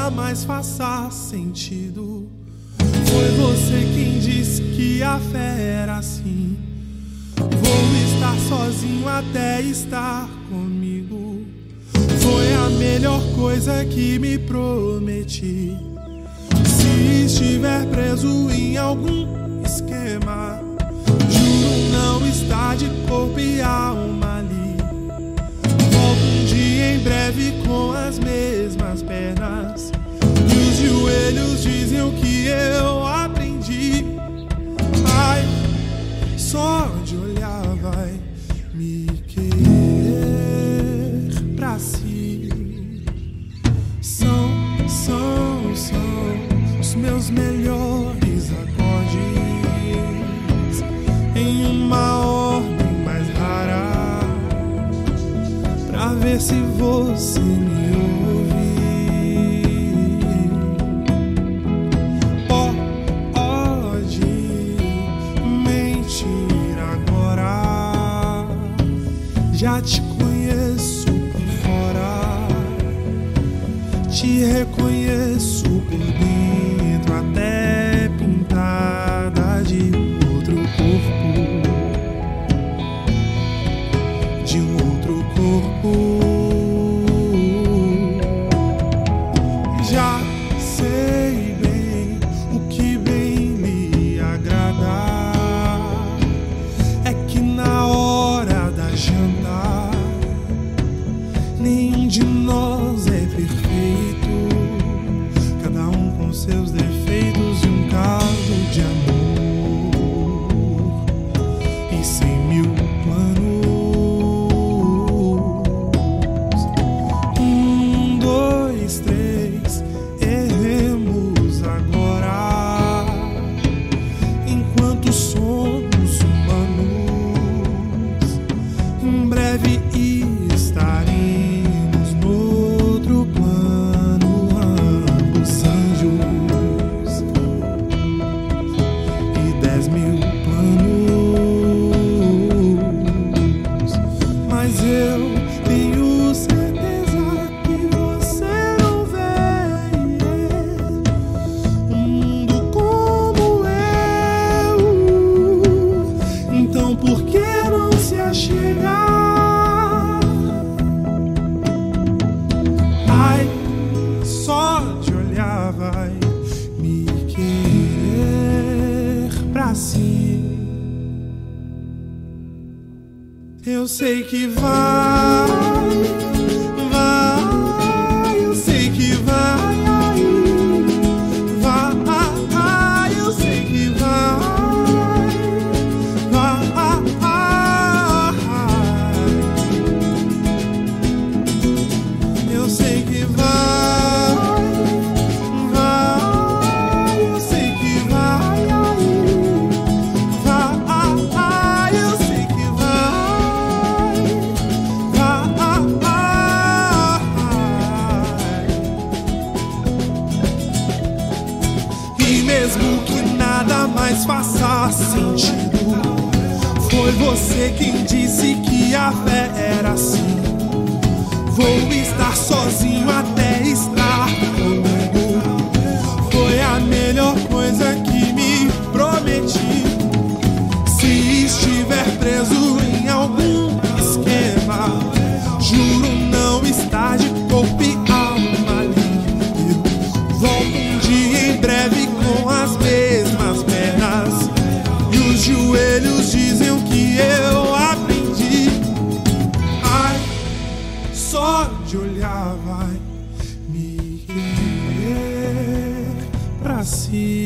nada mais faça sentido. Foi você quem disse que a fé era assim. Vou estar sozinho até estar comigo. Foi a melhor coisa que me prometi. Se estiver preso em algum esquema, juro não estar de corpo e alma ali. Volto um dia em breve com as mesmas pernas, e os joelhos dizem o que eu aprendi. Ai, só de olhar vai me querer pra si. São os meus melhores acordes em uma ordem mais rara, pra ver se você me ouve. Pode mentir agora, já te conheço por fora, te reconheço por dentro, até pintada de outro corpo, de um outro corpo. Já sei bem o que bem lhe agradar. É que na hora da janta nenhum de nós é perfeito, cada um com seus defeitos e um caldo de amor e 100.000 planos. 1, 2, 3, erremos agora, enquanto somos humanos. Em breve estaremos no outro plano, ambos anjos e 10.000 planos. Mas eu tenho certeza que você não vê um mundo como eu. Então por que não se achegar? Ai, só de olhar vai me querer pra si. Eu sei que vai, eu sei que vai, eu sei que vai, eu sei que vai, eu sei que vai, eu sei que vai. E mesmo que nada mais faça sentido, foi você quem disse que a fé era assim. Vou estar sozinho até estar comigo. Foi a melhor coisa que me prometi. Se estiver preso em algum esquema, juro não estar de corpo e alma ali. Eu volto um dia em breve com as mesmas pernas, e os joelhos dizem o que eu aprendi. Ai, só de olhar vai me querer pra si.